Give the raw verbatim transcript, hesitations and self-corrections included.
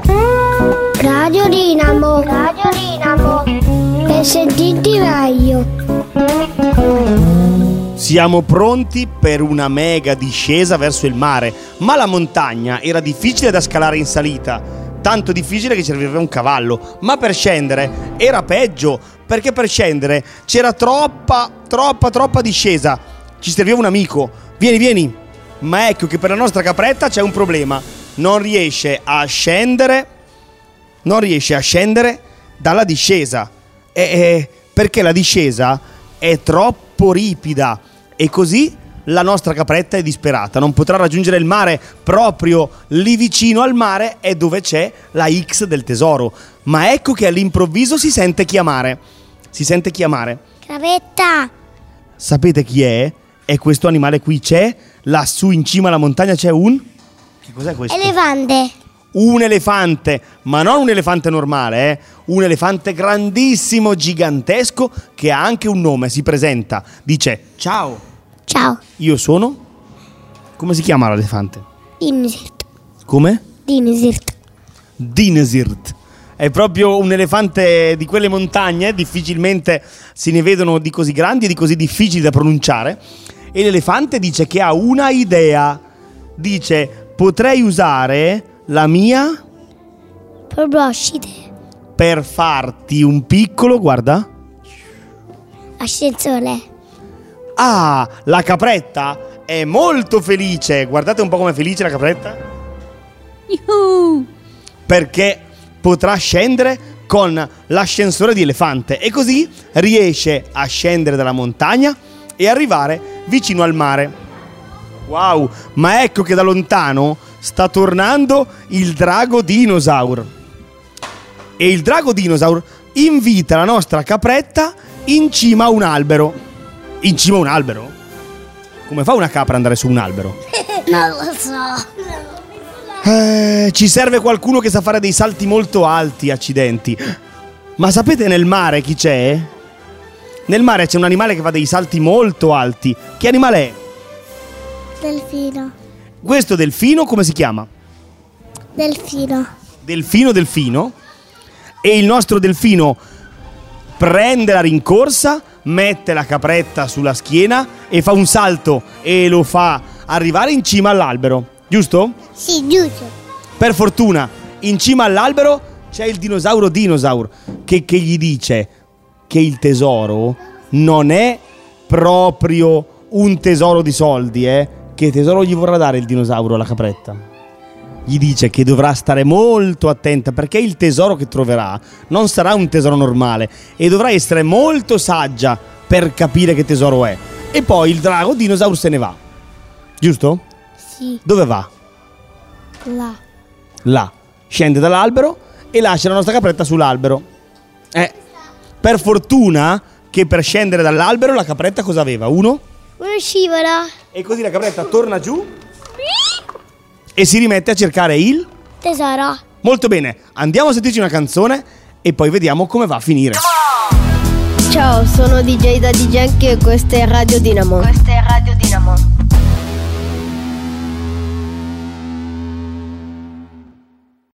Radio Dinamo, Radio Dinamo, per sentirti meglio. Siamo pronti per una mega discesa verso il mare, ma la montagna era difficile da scalare in salita, tanto difficile che ci serviva un cavallo, ma per scendere era peggio, perché per scendere c'era troppa, troppa, troppa discesa, ci serviva un amico. Vieni, vieni. Ma ecco che per la nostra capretta c'è un problema, non riesce a scendere, non riesce a scendere dalla discesa, e, e, perché la discesa è troppo ripida e così la nostra capretta è disperata, non potrà raggiungere il mare. Proprio lì vicino al mare è dove c'è la X del tesoro, ma ecco che all'improvviso si sente chiamare, si sente chiamare. Capretta! Sapete chi è? È questo animale qui, c'è lassù in cima alla montagna, c'è un... Che cos'è questo? Elefante. Un elefante, ma non un elefante normale, eh? Un elefante grandissimo, gigantesco, che ha anche un nome, si presenta, dice ciao. Ciao. Io sono? Come si chiama l'elefante? Dinesirt. Come? Dinesirt. Dinesirt. È proprio un elefante di quelle montagne, difficilmente se ne vedono di così grandi e di così difficili da pronunciare. E l'elefante dice che ha una idea. Dice, potrei usare la mia proboscide per farti un piccolo, guarda, ascensore. Ah, la capretta è molto felice. Guardate un po' com'è felice la capretta. Yuhu. Perché potrà scendere con l'ascensore di elefante e così riesce a scendere dalla montagna e arrivare vicino al mare. Wow, ma ecco che da lontano sta tornando il drago dinosaur. E il drago dinosaur invita la nostra capretta in cima a un albero. In cima a un albero? Come fa una capra ad andare su un albero? Non lo so. Eh, ci serve qualcuno che sa fare dei salti molto alti, accidenti. Ma sapete nel mare chi c'è? Nel mare c'è un animale che fa dei salti molto alti. Che animale è? Delfino. Questo delfino come si chiama? Delfino. Delfino, delfino. E il nostro delfino prende la rincorsa, mette la capretta sulla schiena e fa un salto e lo fa arrivare in cima all'albero. Giusto? Sì, giusto. Per fortuna, in cima all'albero c'è il dinosauro dinosaur che, che gli dice che il tesoro non è proprio un tesoro di soldi, eh? Che tesoro gli vorrà dare il dinosauro alla capretta? Gli dice che dovrà stare molto attenta perché il tesoro che troverà non sarà un tesoro normale e dovrà essere molto saggia per capire che tesoro è. E poi il drago dinosaur se ne va. Giusto? Sì. Dove va? Là. Là. Scende dall'albero e lascia la nostra capretta sull'albero. Eh, per fortuna che per scendere dall'albero la capretta cosa aveva? Uno? Uno scivola. E così la capretta torna giù e si rimette a cercare il tesoro. Molto bene, andiamo a sentirci una canzone e poi vediamo come va a finire. Ciao, sono D J da D J e questa è Radio Dinamo. Questa è Radio Dinamo.